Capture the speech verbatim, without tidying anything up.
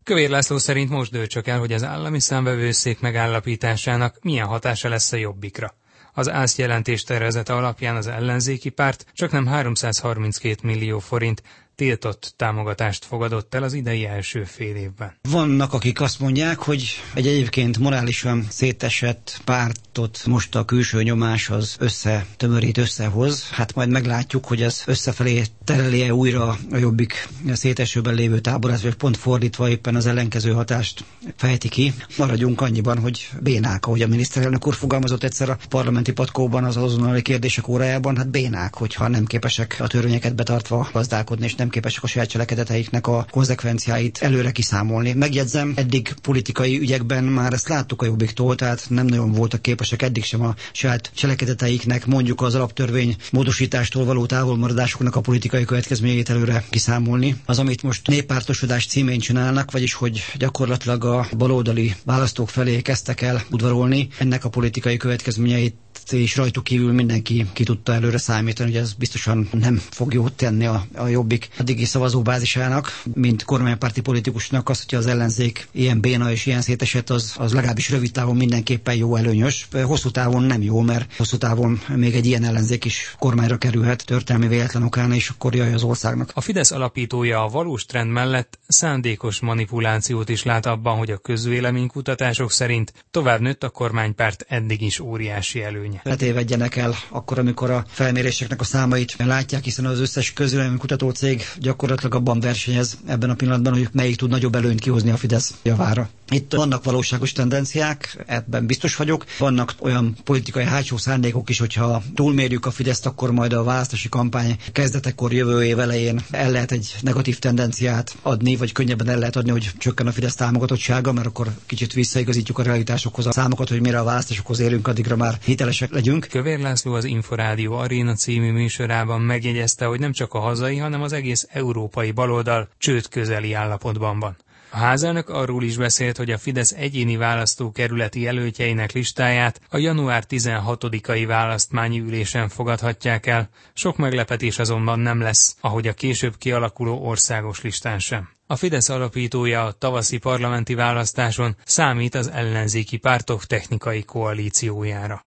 Kövér László szerint most dől csak el, hogy az állami számvevőszék megállapításának milyen hatása lesz a Jobbikra. Az ÁSZ jelentés tervezete alapján az ellenzéki párt csaknem háromszázharminckét millió forint tiltott támogatást fogadott el az idei első fél évben. Vannak, akik azt mondják, hogy egy egyébként morálisan szétesett pártot most a külső nyomás az összetömörít, összehoz. Hát majd meglátjuk, hogy ez összefelé tereli-e újra a Jobbik szétesőben lévő táborát, vagy pont fordítva éppen az ellenkező hatást fejti ki. Maradjunk annyiban, hogy bénák, ahogy a miniszterelnök úr fogalmazott egyszer a parlamenti patkóban az azonnali kérdések órájában, hát bénák, hogyha nem képesek a törvényeket betartva gazdálkodni, és nem nem képesek a saját cselekedeteiknek a konzekvenciáit előre kiszámolni. Megjegyzem, eddig politikai ügyekben már ezt láttuk a Jobbiktól, tehát nem nagyon voltak képesek eddig sem a saját cselekedeteiknek, mondjuk az alaptörvény módosítástól való távolmaradásoknak a politikai következményeit előre kiszámolni. Az, amit most néppártosodás címén csinálnak, vagyis hogy gyakorlatilag a baloldali választók felé kezdtek el udvarolni, ennek a politikai következményeit és rajtuk kívül mindenki ki tudta előre számítani, hogy ez biztosan nem fog jót tenni a, a Jobbik addigi szavazóbázisának, mint kormánypárti politikusnak. Az, hogyha az ellenzék ilyen béna és ilyen szétesett, az, az legalábbis rövid távon mindenképpen jó, előnyös. Hosszú távon nem jó, mert hosszú távon még egy ilyen ellenzék is kormányra kerülhet történelmi véletlen okán, és akkor jaj az országnak. A Fidesz alapítója a valós trend mellett szándékos manipulációt is lát abban, hogy a közvéleménykutatások szerint tovább nőtt a kormánypárt eddig is óriási előnye. Ne tévedjenek el akkor, amikor a felméréseknek a számait látják, hiszen az összes közvéleménykutató cég gyakorlatilag abban versenyez ebben a pillanatban, hogy melyik tud nagyobb előnyt kihozni a Fidesz javára. Itt vannak valóságos tendenciák, ebben biztos vagyok. Vannak olyan politikai hátsó szándékok is, hogyha túlmérjük a Fideszt, akkor majd a választási kampány kezdetekor jövő év elején el lehet egy negatív tendenciát adni, vagy könnyebben el lehet adni, hogy csökken a Fidesz támogatottsága, mert akkor kicsit visszaigazítjuk a realitásokhoz a számokat, hogy mire a választásokhoz érünk, addigra már hitelesek legyünk. Kövér László az Inforádió Aréna című műsorában megjegyezte, hogy nem csak a hazai, hanem az egész európai baloldal csőd közeli állapotban van. A házelnök arról is beszélt, hogy a Fidesz egyéni választókerületi jelöltjeinek listáját a január tizenhatodikai választmányi ülésen fogadhatják el. Sok meglepetés azonban nem lesz, ahogy a később kialakuló országos listán sem. A Fidesz alapítója a tavaszi parlamenti választáson számít az ellenzéki pártok technikai koalíciójára.